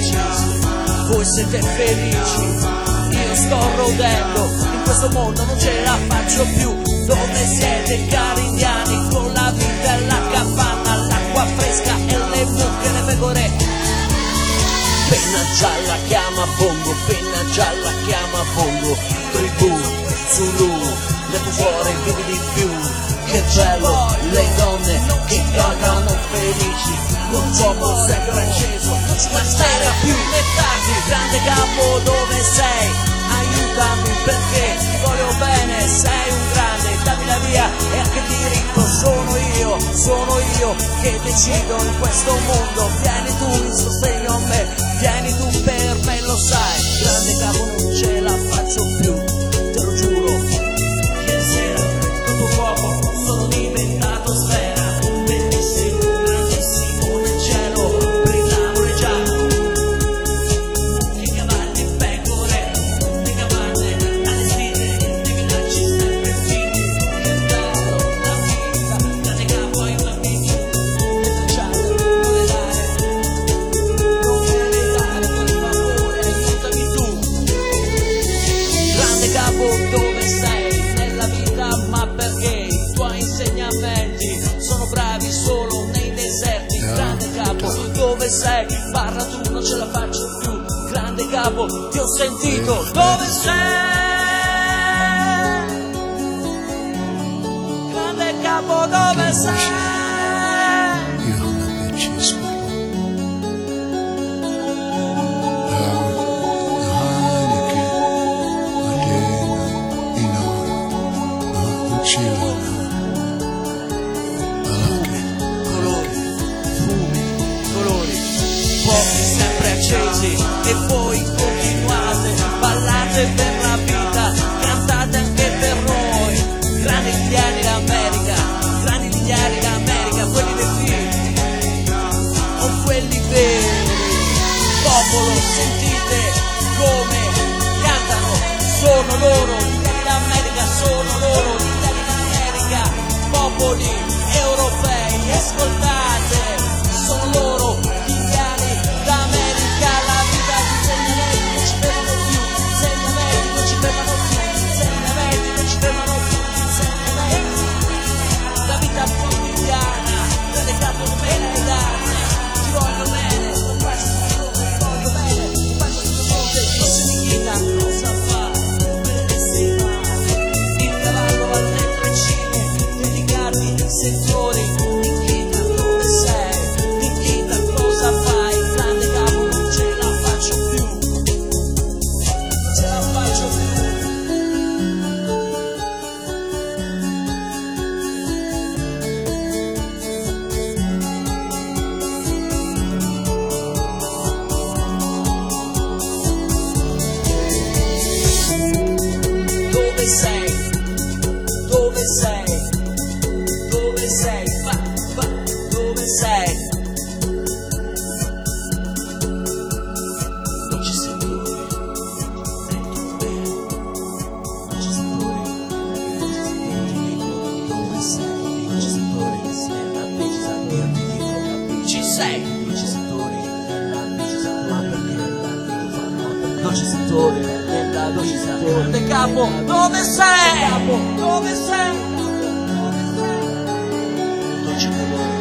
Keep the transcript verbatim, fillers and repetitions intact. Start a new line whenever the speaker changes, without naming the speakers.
decisi, voi siete felici, io sto rodendo, in questo mondo non ce la faccio più. Dove siete cari indiani, con la vita e la capanna, l'acqua fresca e le mucche, le pecore? Penna gialla chiama Bongo, penna gialla chiama Bongo, tribù, Zulu, le tue cuore vivi di più. Che bello, le donne che cantano felici, con fuoco sempre acceso, non ci spera più le tardi. Grande capo, dove sei? Aiutami perché ti voglio bene, sei un grande, dammi la via e anche il diritto. Sono io, sono io che decido in questo mondo. Vieni tu in sostegno a me, vieni tu per me, lo sai. Grande capo, non ce la faccio più, te lo giuro. Ieri sera con tuo fuoco sono diventato sfera, bellissimo, grandissimo nel cielo, brillavo già. Che cavalli e pecore, le capanne allestite, dei villaggi sempre fini. Che bello la vita, grande capo ai bambini, tracciate, non le dare, non me le dare, per favore aiutami tu. Grande capo, dove sei nella vita, ma perché i tuoi insegnamenti sono bravi solo nei deserti? Grande capo, dove sei? Parla tu, non ce la faccio più. Grande capo, ti ho sentito, dove sei? Grande capo, dove sei? E voi continuate, ballate per la vita, cantate anche per noi. Grandi indiani d'America, grandi indiani d'America, quelli dei film o quelli veri. Popolo, sentite come cantano, sono loro, gli indiani d'America, sono loro, gli indiani d'America. Popoli europei, ascoltate, sono loro, gli indiani d'America. La vita di insegnamenti non ci fermano più, insegnamenti non ci fermano più, insegnamenti non ci fermano più, insegnamenti. La vita quotidiana, grande capo me l'hai data, ti voglio bene, non faccio solo, ti voglio bene, non faccio solo, non si limita, cosa fa, bellissima. Il cavallo alle treccine, dedicati ai settori, Nikita, dove sei? Nikita, cosa fai? Grande capo, non ce la faccio più, non ce la faccio più. Dove sei? Dove sei? Dove sei? Va, va, dove sei? Non ci sei tu, senti bene, non ci sei tu, dove sei? Non ci sei tu, nella precisa tua, ti dico, ci sei? Non ci sei tu, nella precisa tua, perché non ci sei tu, nella precisa tua. Grande capo, dove sei? Capo, dove sei? Non ci può